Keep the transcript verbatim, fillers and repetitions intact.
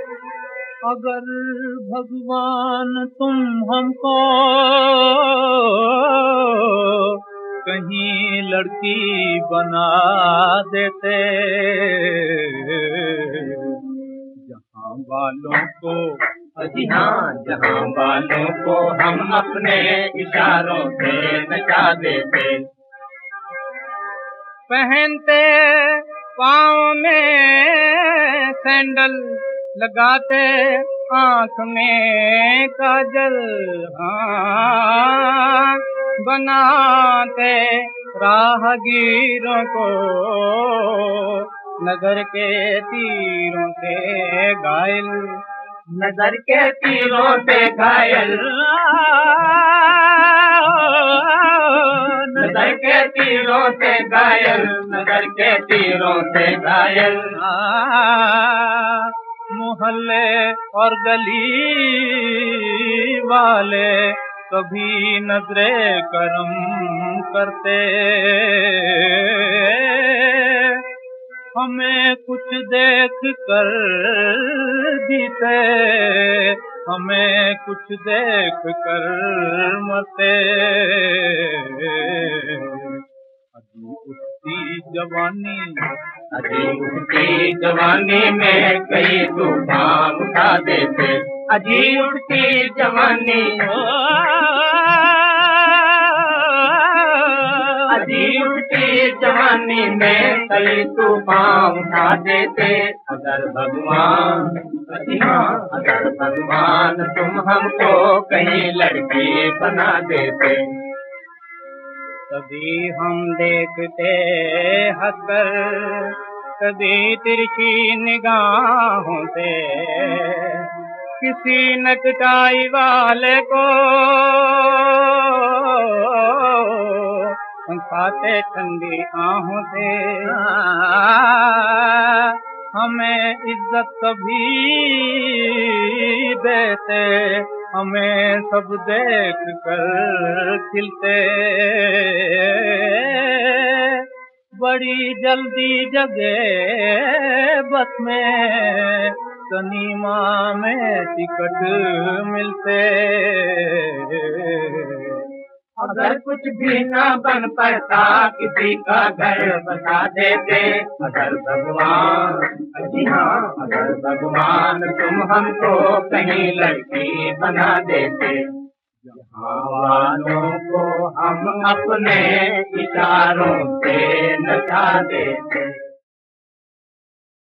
अगर भगवान तुम हमको कहीं लड़की बना देते, जहां वालों को, जी हाँ, जहां वालों को हम अपने इशारों से नचा देते। पहनते पाँव में सैंडल, लगाते आँख में काजल, हाँ बनाते राहगीरों को नजर के तीरों से घायल, नजर के तीरों से घायल, नजर के तीरों से घायल, नजर के तीरों से घायल। मोहल्ले और गली वाले कभी नजरे करम करते, हमें कुछ देख कर जीते, हमें कुछ देख कर मरते। अजी उठती जवानी, अजी उठती जवानी में कई तूफान उठा देते। अजी उठती जवानी, अजी उठती जवानी में कई तूफान उठा देते। अगर भगवान, अजी हाँ, अगर भगवान तुम हमको कहीं लड़की बना देते, कभी हम देखते हंसकर, कभी तिरछी निगाहों से किसी नकटाई वाले को हंसाते ठंडी आहों से। हमें इज्जत कभी देते, हमें सब देख कर खिलते, बड़ी जल्दी जगे बस में सनीमा में टिकट मिलते। अगर कुछ भी ना बन पाता किसी का घर बता देते। अगर भगवान, जी हाँ, अगर भगवान तुम हमको कहीं लड़की बना देते, जहां वालों को हम अपने इशारों से नचा देते।